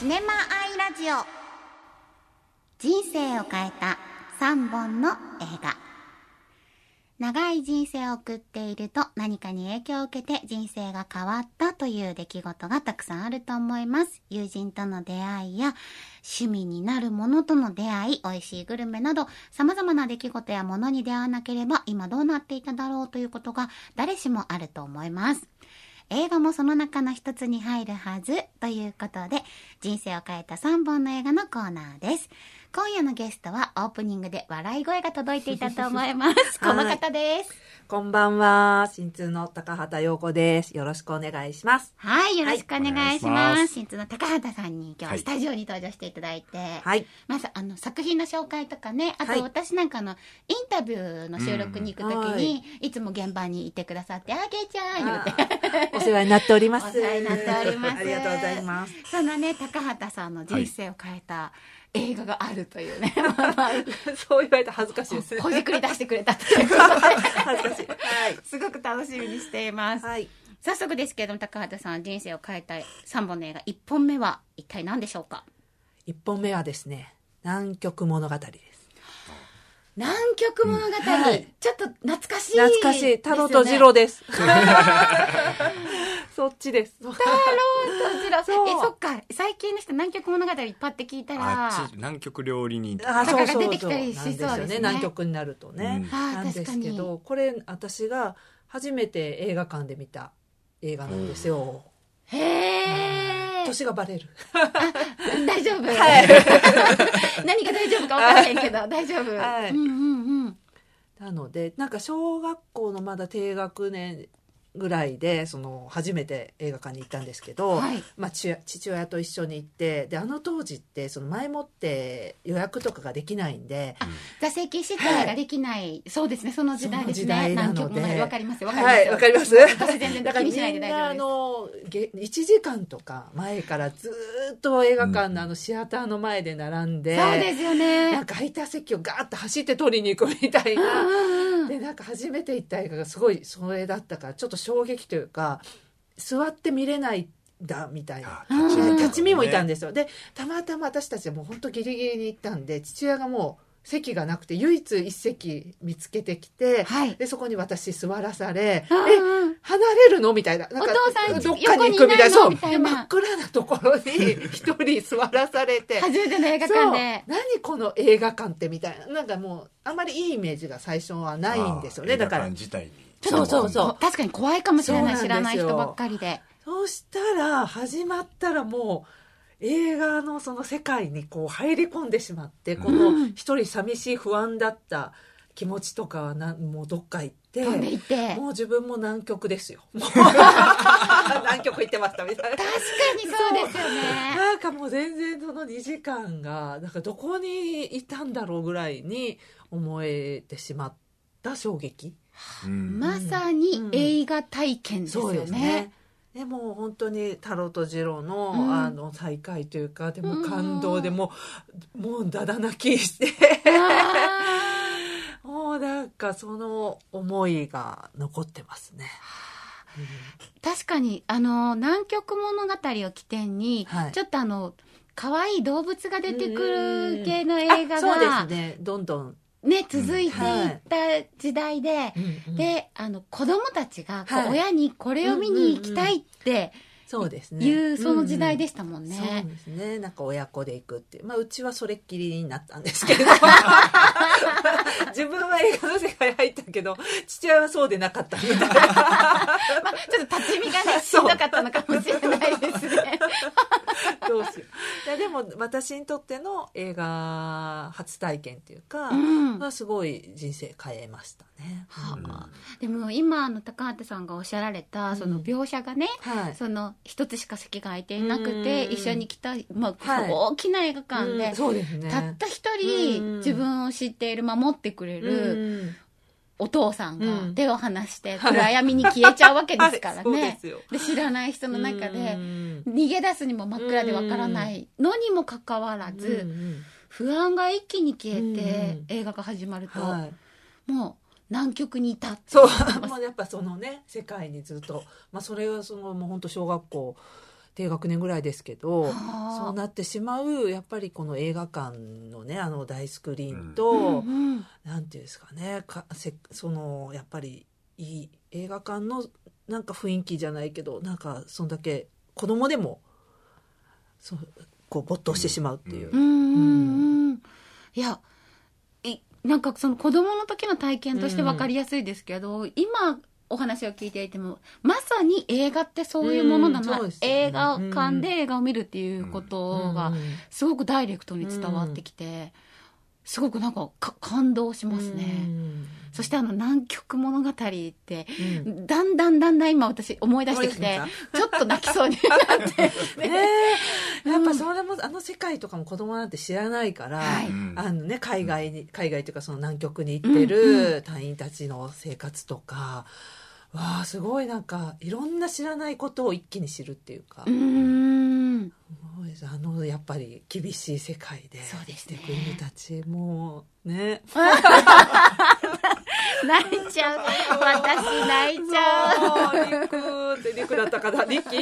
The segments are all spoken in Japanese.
ネマアイラジオ。人生を変えた3本の映画。長い人生を送っていると何かに影響を受けて人生が変わったという出来事がたくさんあると思います。友人との出会いや趣味になるものとの出会い、美味しいグルメなど様々な出来事やものに出会わなければ今どうなっていただろうということが誰しもあると思います。映画もその中の一つに入るはずということで、人生を変えた3本の映画のコーナーです。今夜のゲストはオープニングで笑い声が届いていたと思います。この方です。 こんばんは。新通の高畑陽子です。よろしくお願いします。 はい、よろしくお願いします。 はい、 新通の高畑さんに今日はスタジオに登場していただいて、 はい。 まず作品の紹介とかね、あと私なんかインタビューの収録に行くときに、いつも現場にいてくださって、あげちゃん言うて。 お世話になっております。 お世話になっております。 ありがとうございます。 そのね、高畑さんの人生を変えた、映画があるというねそう言われたら恥ずかしいです。 ほじくり出してくれたっていうことで恥ずかしい。はい。 すごく楽しみにしています。 はい。 早速ですけども、高畑さん人生を変えた3本の映画、1本目は一体何でしょうか 1本目はですね、南極物語です。 南極物語、はい、ちょっと懐かしいですよね。 懐かしい。太郎と次郎です。そっちです。 太郎と次郎。そっか。最近の人南極物語いっぱいって聞いたら、 南極料理人とかが出てきたりしそうですね。 南極になるとね。なんですけど、これ私が初めて映画館で見た映画なんですよ。 へー。 年がバレる。 大丈夫。はい。何が大丈夫か分からへんけど、大丈夫。はい。 なので、なんか小学校のまだ低学年ぐらいで初めて映画館に行ったんですけど、はい、まあ、父親と一緒に行って、で当時って前もって予約とかができないんで、 座席指定ができない、はい、そうですね、その時代ですね。 南極物語わかりますよ、 はい、わかります。 私全然気にしないで大丈夫です。 1時間とか前からずっと映画館のシアターの前で並んで、 そうですよね。 なんか空いた席をガーッと走って取りに行くみたいな。でなんか初めて行った映画がすごいそれだったからちょっと衝撃というか、座って見れないんだみたいな立ち見もいたんですよ。でたまたま私たちはもう本当ギリギリに行ったんで、父親がもう席がなくて唯一一席見つけてきて、はい、でそこに私座らされ、離れるのみたいな、なんかお父さんどっかに行くみたいな、そう真っ暗なところに一人座らされて初めての映画館で、 何この映画館ってみたいな、なんかもうあんまりいいイメージが最初はないんですよね。だから映画館自体にそう確かに怖いかもしれない、知らない人ばっかりで。 そうしたら始まったらもう映画のその世界にこう入り込んでしまって、この一人寂しい不安だった気持ちとかはもうどっか行って、もう自分も南極ですよ。南極行ってましたみたいな。 確かにそうですよね。 なんかもう全然その2時間がなんかどこにいたんだろうぐらいに思えてしまった衝撃。 まさに映画体験ですよね。 そうですね。でも本当に太郎と次郎の、再会というか、でも感動でもうだだ泣きしてもうなんかその思いが残ってますね。 確かに南極物語を起点に、はい、ちょっと可愛い動物が出てくる系の映画がそうですね、どんどんね、続いていった時代で、で子供たちが親にこれを見に行きたいってそうですね。 いうその時代でしたもんね。 そうですね。なんか親子で行くって、まあうちはそれっきりになったんですけど、自分は映画の世界入ったけど、父親はそうでなかったみたいな。まあちょっと立ち見がねしんどかったのかもしれないですね。 どうしよう。いやでも私にとっての映画初体験っていうか、すごい人生変えましたね。 でも今高畑さんがおっしゃられたその描写がね、その一つしか席が空いていなくて、一緒に来た、大きな映画館で、たった一人自分を知っている、守ってくれるお父さんが手を離して暗闇に消えちゃうわけですからね。で知らない人の中で逃げ出すにも真っ暗でわからないのにもかかわらず、不安が一気に消えて映画が始まると、もう南極にいたって。 そう、もうやっぱそのね世界にずっと、それはもう本当小学校低学年ぐらいですけど、 はあ、 そうなってしまうやっぱりこの映画館のね大スクリーンと、なんていうんですかね、そのやっぱりいい映画館のなんか雰囲気じゃないけど、なんかそんだけ子供でもこう没頭してしまうっていう、 いやなんかその子供の時の体験として分かりやすいですけど、今お話を聞いていてもまさに映画ってそういうものだな、映画館で映画を見るっていうことがすごくダイレクトに伝わってきて、すごくなんか感動しますね。そして南極物語って、だんだん今私思い出してきてちょっと泣きそうになってやっぱそれも世界とかも子供なんて知らないから、はい、海外というかその南極に行ってる隊員たちの生活とか、わあすごいなんかいろんな知らないことを一気に知るっていうか、やっぱり厳しい世界で生きていく犬たちもね泣いちゃう、私泣いちゃう。リクだったかな、リク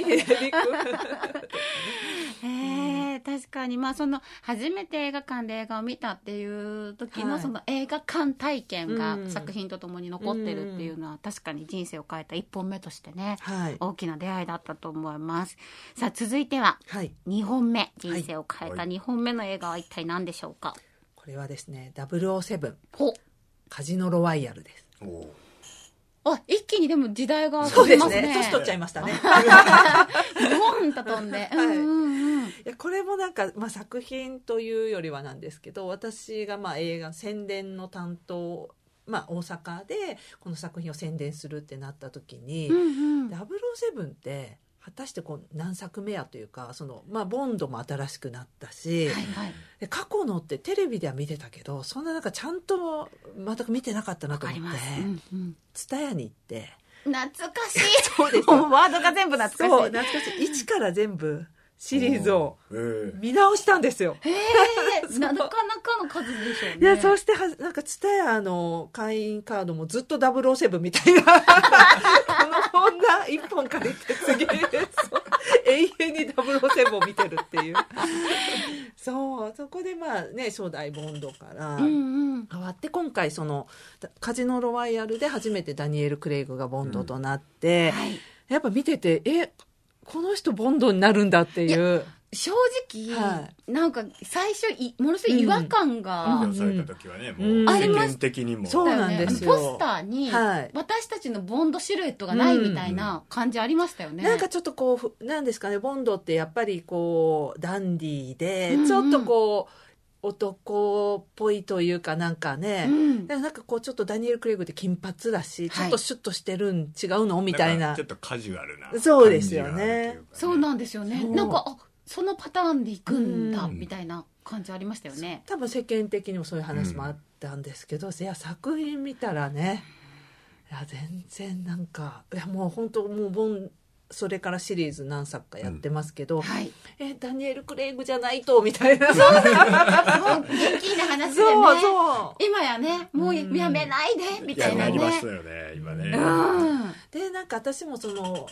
確かに、その初めて映画館で映画を見たっていう時のその映画館体験が作品とともに残ってるっていうのは確かに人生を変えた一本目としてね、大きな出会いだったと思います。さあ続いては2本目、人生を変えた2本目の映画は一体何でしょうか？ これはですね、007カジノロワイヤルです。 一気にでも時代が飛びますね。年取っちゃいましたね。 ボンと飛んで、 いやこれもなんか、作品というよりはなんですけど、私が映画宣伝の担当、大阪でこの作品を宣伝するってなった時に、007って果たして何作目やというか、ボンドも新しくなったし、で過去のってテレビでは見てたけど、そんななんかちゃんと全く見てなかったなと思って、TSUTAYAに行って懐かしいそうですワードが全部懐かしい。 そう懐かしい。一から全部シリーズを見直したんですよ。 なかなかの数でしょうね。 いや、そしてなんかTSUTAYAの会員カードもずっと007みたいなこんな一本借りて次永遠に007を見てるっていうそこで初代ボンドから変わって、今回そのカジノロワイヤルで初めてダニエル・クレイグがボンドとなって、やっぱ見ててこの人ボンドになるんだっていう、 正直、なんか最初ものすごい違和感が、 された時はね、もう世間的にもそうなんですよ。 ポスターに私たちのボンドシルエットがないみたいな感じありましたよね。 なんかちょっとなんですかね、ボンドってやっぱりダンディーで、ちょっと男っぽいというかなんかね、なんかちょっとダニエル・クレイグって金髪だし、ちょっとシュッとしてるん違うのみたいな、 ちょっとカジュアルなそうですよね。 そうなんですよね。なんかそのパターンでいくんだみたいな感じありましたよね。 多分世間的にもそういう話もあったんですけど、いや作品見たらね、いや全然なんか、いやもう本当それからシリーズ何作かやってますけど、ダニエル・クレイグじゃないとみたいな、そう元気な話でね、今やねもうやめないでみたいなね、 やりましたよね今ね。 でなんか私も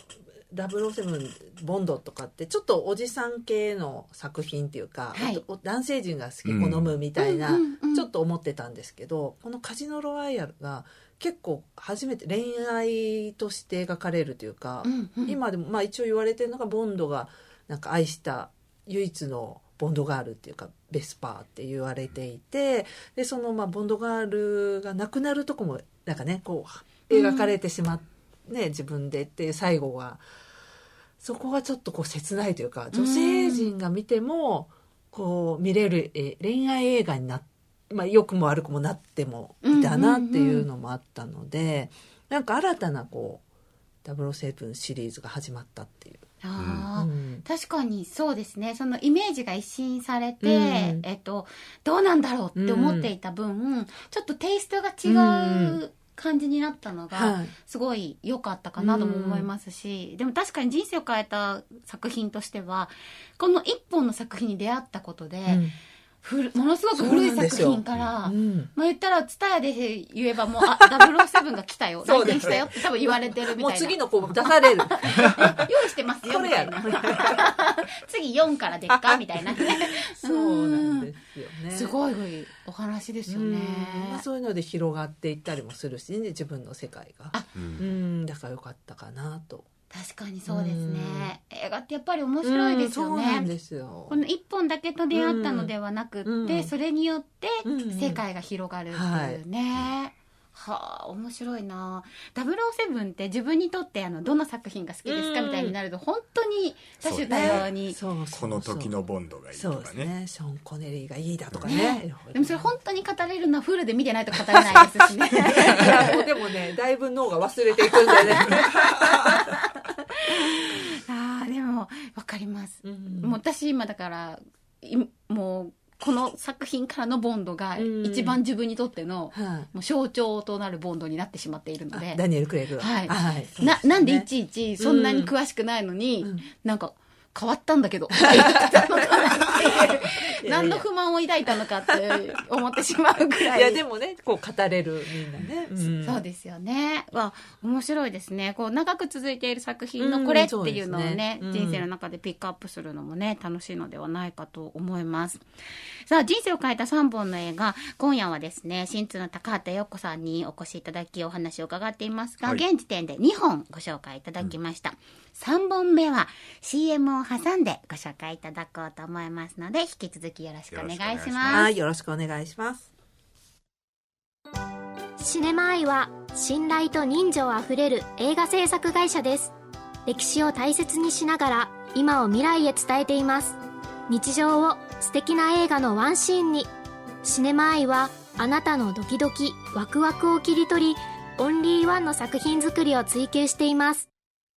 007ボンドとかってちょっとおじさん系の作品っていうか、男性陣が好き好むみたいな、ちょっと思ってたんですけど、このカジノロワイヤルが結構初めて恋愛として描かれるというか、今でも一応言われてるのが、ボンドがなんか愛した唯一のボンドガールっていうかベスパーって言われていて、でそのボンドガールが亡くなるとこもなんかね描かれてしまって、自分でっていう最後はそこがちょっと切ないというか、女性陣が見ても見れる恋愛映画になって、良くも悪くもなってもいたなっていうのもあったので、なんか新たな007シリーズが始まったっていう。 確かにそうですね。そのイメージが一新されて、どうなんだろうって思っていた分、ちょっとテイストが違う感じになったのがすごい良かったかなとも思いますし、でも確かに人生を変えた作品としては、この一本の作品に出会ったことで、 ものすごく古い作品から、 うん、 まあ言ったらツタヤで言えばもう007が来たよ来店したよって多分言われてるみたいな。 もう次の子出される用意してますよみたいな次4からでっかみたいなそうなんですよね。 すごいお話ですよね。 まあ、そういうので広がっていったりもするしね、自分の世界が。だからよかったかなと。 確かにそうですね。映画ってやっぱり面白いですよね。 そうなんですよ。 この一本だけと出会ったのではなくって、それによって世界が広がるっていうね。はあ、面白いな。007って自分にとってどの作品が好きですかみたいになると本当に多種多様に、 この時のボンドがいいとかね、 ショーン・コネリーがいいだとかね。 でもそれ本当に語れるのはフルで見てないと語れないですしね。 いやもうでもね、だいぶ脳が忘れていくんだよね。 ああ、でもわかります。もう私今だからもうこの作品からのボンドが一番自分にとってのもう象徴となるボンドになってしまっているので、 ダニエル・クレイグ、 はいはい、なんでいちいちそんなに詳しくないのに、なんか変わったんだけど何の不満を抱いたのかって思ってしまうぐらい。 いやでもね、こう語れるみんなね、 そうですよね。面白いですね。こう長く続いている作品のこれっていうのをね、人生の中でピックアップするのもね、楽しいのではないかと思います。さあ、人生を変えた3本の映画、今夜はですね、新通の高畑陽子さんにお越しいただきお話を伺っていますが、現時点で2本ご紹介いただきました。3本目は CM を挟んでご紹介いただこうと思いますので、引き続きよろしくお願いします。 はい、よろしくお願いします。 シネマアイは信頼と人情あふれる映画制作会社です。歴史を大切にしながら今を未来へ伝えています。日常を素敵な映画のワンシーンに。シネマアイはあなたのドキドキワクワクを切り取り、オンリーワンの作品作りを追求しています。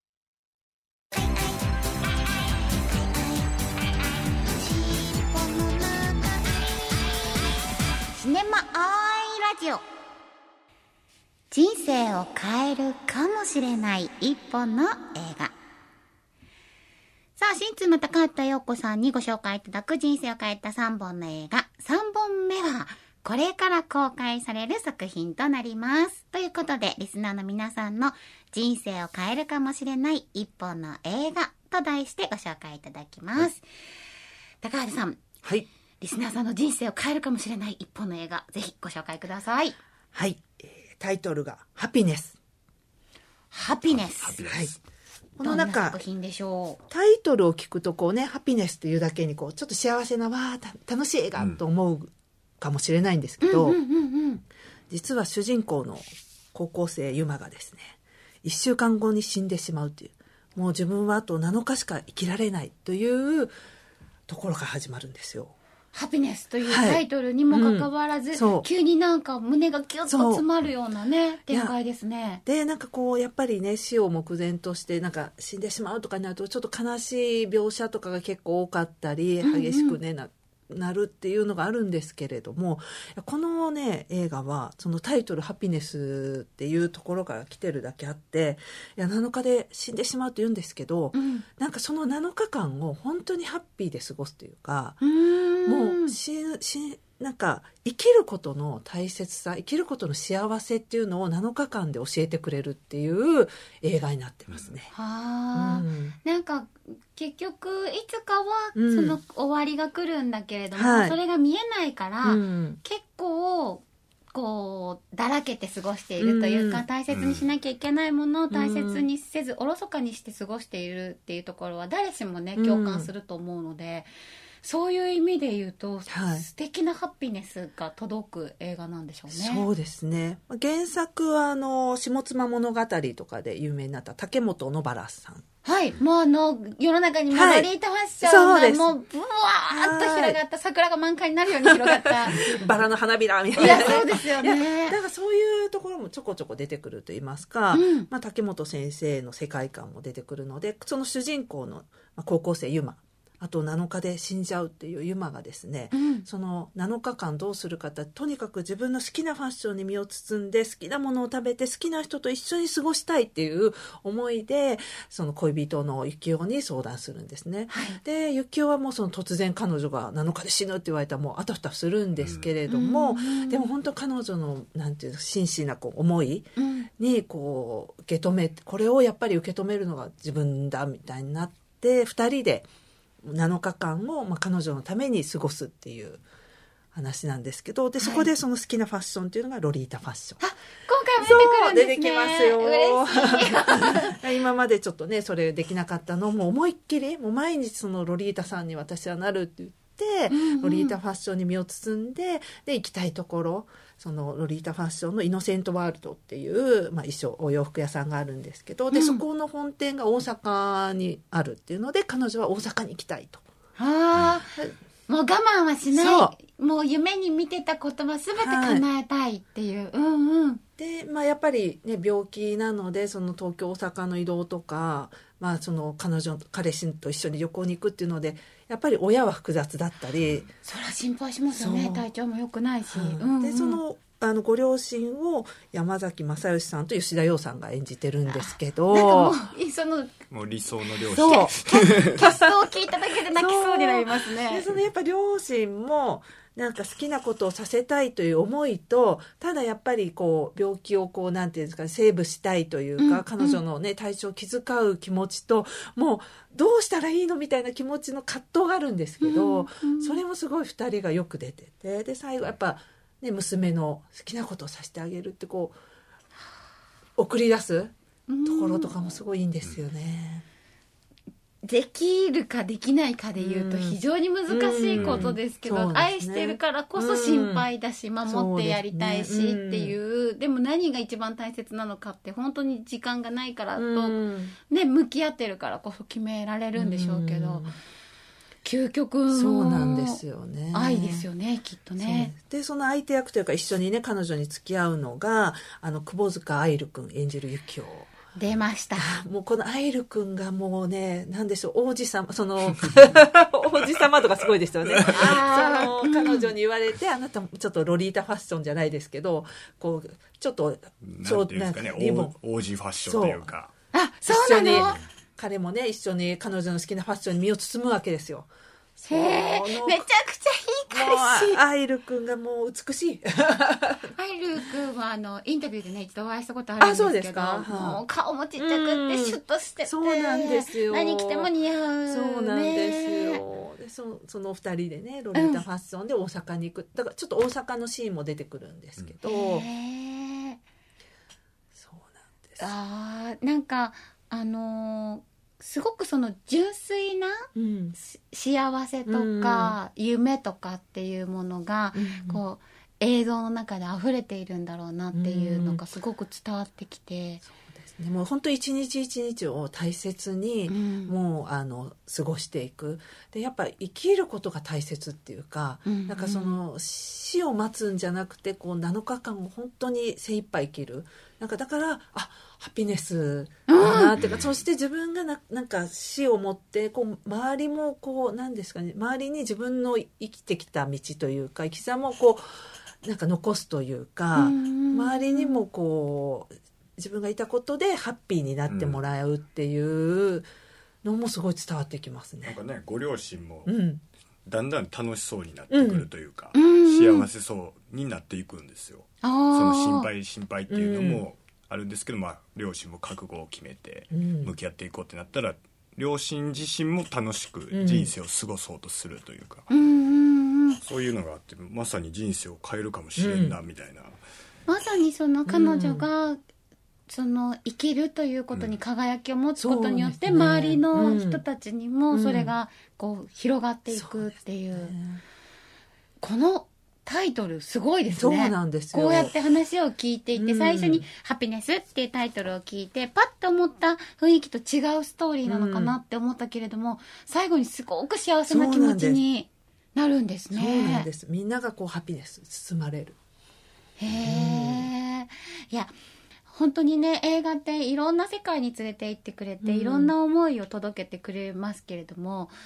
シネマアイラジオ、人生を変えるかもしれない一本の映画。さあ、新妻高畑陽子さんにご紹介いただく人生を変えた3本の映画。3本目はこれから公開される作品となります。ということで、リスナーの皆さんの人生を変えるかもしれない一本の映画と題してご紹介いただきます。高畑さん。 はい。 リスナーさんの人生を変えるかもしれない一本の映画、ぜひご紹介ください。 はい。タイトルがハピネス。 ハピネス。 はい。この中、どんな作品でしょう。 タイトルを聞くとこうね、ハピネスというだけにこうちょっと幸せな楽しい映画と思うかもしれないんですけど、実は主人公の高校生ユマがですね、1週間後に死んでしまうという、もう自分はあと7日しか生きられないというところから始まるんですよ。 ハピネスというタイトルにもかかわらず、急になんか胸がキュッと詰まるようなね、展開ですね。 で、なんかこう、やっぱりね、死を目前として、なんか死んでしまうとかになると、ちょっと悲しい描写とかが結構多かったり、激しくね、なるっていうのがあるんですけれども、このね、映画は、そのタイトルハピネスっていうところから来てるだけあって、いや、7日で死んでしまうと言うんですけど、なんかその7日間を本当にハッピーで過ごすというか、もうなんか生きることの大切さ、生きることの幸せっていうのを7日間で教えてくれるっていう映画になってますね。 なんか結局いつかはその終わりが来るんだけれども、それが見えないから、結構こうだらけて過ごしているというか、大切にしなきゃいけないものを大切にせず、おろそかにして過ごしているっていうところは誰しもね共感すると思うので、そういう意味で言うと、素敵なハピネスが届く映画なんでしょうね。 そうですね。原作は下妻物語とかで有名になった竹本野原さん。 はい、もう世の中にマドリータファッションがもうブワーッと広がった、桜が満開になるように広がったバラの花びらみたいな。 いや、そうですよね。 だからそういうところもちょこちょこ出てくると言いますか、竹本先生の世界観も出てくるので、その主人公の高校生ユマあと7日で死んじゃうっていうユマがですね、その7日間どうするかって、とにかく自分の好きなファッションに身を包んで好きなものを食べて好きな人と一緒に過ごしたいっていう思いで、その恋人のユキオに相談するんですね、でユキオはもうその突然彼女が7日で死ぬって言われたらもうあたふたするんですけれども、でも本当彼女のなんていう真摯なこう思いにこう受け止めて、これをやっぱり受け止めるのが自分だみたいになって、2人で7日間を彼女のために過ごすっていう話なんですけど、でそこでその好きなファッションっていうのがロリータファッション。 今回も出てくるんですね。 出てきますよ。今までちょっとねそれできなかったのも思いっきりもう毎日そのロリータさんに私はなるって言って、ロリータファッションに身を包んで、で行きたいところ、そのロリータファッションのイノセントワールドっていう、衣装お洋服屋さんがあるんですけど、でそこの本店が大阪にあるっていうので、彼女は大阪に行きたいと。 もう我慢はしない。もう夢に見てたことは全て叶えたいっていう。 で、やっぱりね病気なので、その東京大阪の移動とか、その彼氏と一緒に旅行に行くっていうので、やっぱり親は複雑だったり、 そりゃ心配しますよね。体調も良くないし、 でそのご両親を山崎正義さんと吉田羊さんが演じてるんですけど、 もう理想の両親、 そうキャストを聞いただけで泣きそうになりますね。 でそのやっぱ両親もなんか好きなことをさせたいという思いと、ただやっぱりこう病気をこうなんていうんですか、セーブしたいというか、彼女のね体調を気遣う気持ちと、もうどうしたらいいのみたいな気持ちの葛藤があるんですけど、それもすごい2人がよく出てて、で最後やっぱね、娘の好きなことをさせてあげるってこう送り出すところとかもすごいいいんですよね。 できるかできないかでいうと非常に難しいことですけど、愛してるからこそ心配だし、守ってやりたいしっていう、でも何が一番大切なのかって本当に時間がないからと、ね、向き合ってるからこそ決められるんでしょうけど、究極の愛ですよね、きっとね。 でその相手役というか一緒にね彼女に付き合うのが窪塚愛流君演じるユキオ出ました。 もうこの愛流君がもうね、なんでしょう、王子様、その王子様とかすごいですよね。その彼女に言われて、あなたもちょっとロリータファッションじゃないですけど、こうちょっとなんていうんですかね、王子ファッションというか、 そうなの。 彼もね一緒に彼女の好きなファッションに身を包むわけですよ。 めちゃくちゃいい彼氏。 アイル君がもう美しい。 アイル君はインタビューでね一度お会いしたことあるんですけど、 そうですか。 もう顔もちっちゃくってシュッとしてて、 そうなんですよ。 何着ても似合う。 そうなんですよ。でその二人でねロリータファッションで大阪に行く。だからちょっと大阪のシーンも出てくるんですけど。そうなんです。 なんかすごくその純粋な幸せとか夢とかっていうものがこう映像の中で溢れているんだろうなっていうのがすごく伝わってきて、 そうですね、もう本当一日一日を大切にもう過ごしていく。でやっぱ生きることが大切っていうか、なんかその死を待つんじゃなくてこう7日間を本当に精一杯生きる。なんかだからハピネスだなっていうか、そして自分がなんか死をもってこう周りもこうなんですかね、周りに自分の生きてきた道というか生き様をこうなんか残すというか、周りにもこう自分がいたことでハッピーになってもらうっていうのもすごい伝わってきますね。 なんかね、ご両親もだんだん楽しそうになってくるというか、幸せそうになっていくんですよ。その心配っていうのもあるんですけど、両親も覚悟を決めて向き合っていこうってなったら、両親自身も楽しく人生を過ごそうとするというか、そういうのがあって、まさに人生を変えるかもしれんなみたいな、 まさにその彼女がその生きるということに輝きを持つことによって、周りの人たちにもそれがこう広がっていくっていう、このタイトルすごいですね。 そうなんですよ。 こうやって話を聞いていて、最初にハピネスっていうタイトルを聞いてパッと思った雰囲気と違うストーリーなのかなって思ったけれども、最後にすごく幸せな気持ちになるんですね。 そうなんです。みんながこうハピネス包まれる。 へえ。いや本当にね、映画っていろんな世界に連れて行ってくれて、いろんな思いを届けてくれますけれども、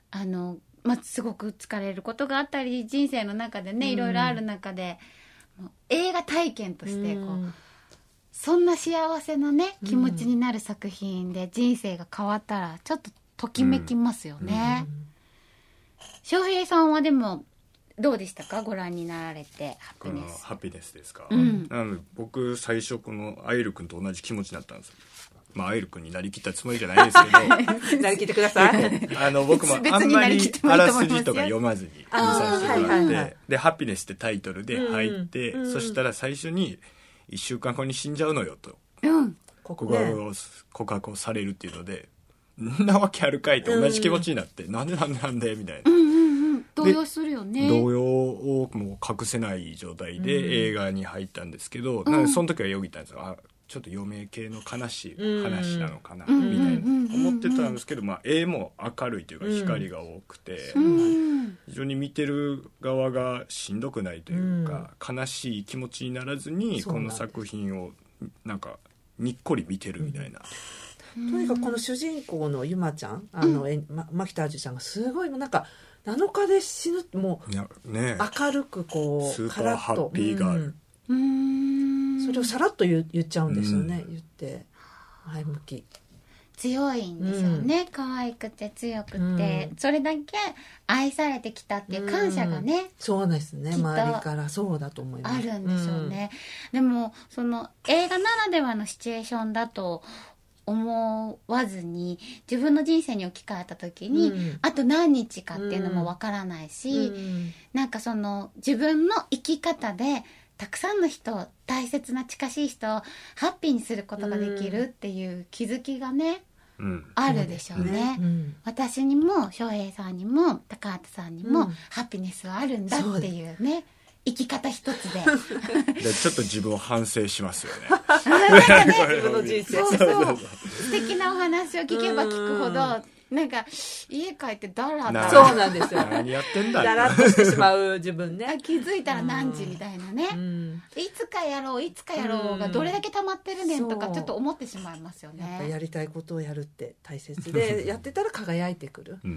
すごく疲れることがあったり人生の中でねいろいろある中で、もう映画体験としてそんな幸せなね気持ちになる作品で人生が変わったらちょっとときめきますよね。翔平さんはでもどうでしたか、ご覧になられて。ハピネスですか、なので僕最初このアイル君と同じ気持ちになったんですよ。アイル君になりきったつもりじゃないですけどなりきってください僕もあんまりあらすじとか読まずに見させてもらって、でハピネスってタイトルで入って、そしたら最初に1週間後に死んじゃうのよと、告白をされるっていうので、んなわけあるかいって同じ気持ちになって、なんでみたいな、 動揺するよね。 動揺をもう隠せない状態で映画に入ったんですけど、その時はよぎったんですよ。ちょっと余命系の悲しい話なのかなみたいな思ってたんですけど、絵も明るいというか光が多くて、非常に見てる側がしんどくないというか、悲しい気持ちにならずにこの作品をなんかにっこり見てるみたいな。 とにかくこの主人公のゆまちゃん、牧田味さんがすごいなんか7日で死ぬ、もう明るくスーパーハッピーガール、 それをさらっと言っちゃうんですよね、言って前向き強いんですよね、可愛くて強くて、それだけ愛されてきたっていう感謝がね、 そうですね、周りからそうだと思います、 あるんでしょうね、でもその映画ならではのシチュエーションだと思わずに自分の人生に置き換えた時に、あと何日かっていうのもわからないし、なんかその自分の生き方でたくさんの人、大切な近しい人をハッピーにすることができるっていう気づきがね、あるでしょうね、私にも翔平さんにも高畑さんにも、ハピネスはあるんだっていうね、生き方一つででちょっと自分を反省しますよね自分の人生そう素敵なお話を聞けば聞くほどなんか家帰ってだらだらそうなんですよ何やってんだだらっとしてしまう自分ね気づいたら何時みたいなね、いつかやろうがどれだけ溜まってるねんとかちょっと思ってしまいますよね。 やっぱやりたいことをやるって大切でやってたら輝いてくる、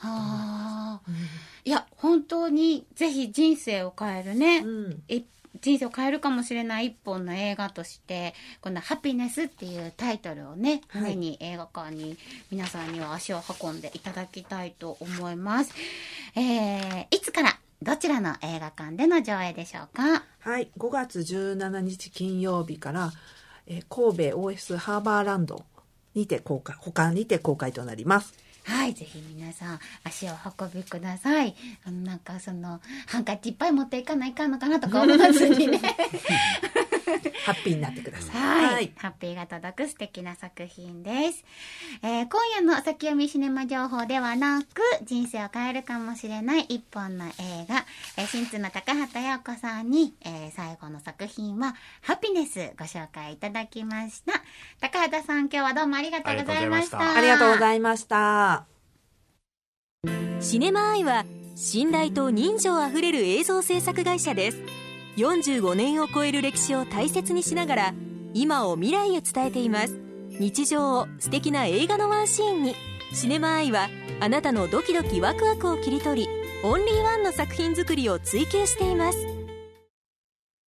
いや本当にぜひ人生を変えるね、人生を変えるかもしれない一本の映画としてこのハピネスっていうタイトルをね、ぜひ映画館に皆さんには足を運んでいただきたいと思います。いつからどちらの映画館での上映でしょうか。 はい、5月17日金曜日から、神戸 OS ハーバーランドにて他にて公開となります。 はい、ぜひ皆さん足を運びください。なんかそのハンカチいっぱい持っていかないかんのかなとか思わずにねハッピーになってください。はい、ハッピーが届く素敵な作品です。今夜の先読みシネマ情報ではなく、人生を変えるかもしれない一本の映画、新津の高畑陽子さんに、最後の作品はハピネスご紹介いただきました。高畑さん、今日はどうもありがとうございました。 ありがとうございました。 シネマアイは信頼と人情あふれる映像制作会社です。45年を超える歴史を大切にしながら今を未来へ伝えています。日常を素敵な映画のワンシーンに。シネマアイはあなたのドキドキワクワクを切り取り、オンリーワンの作品作りを追求しています。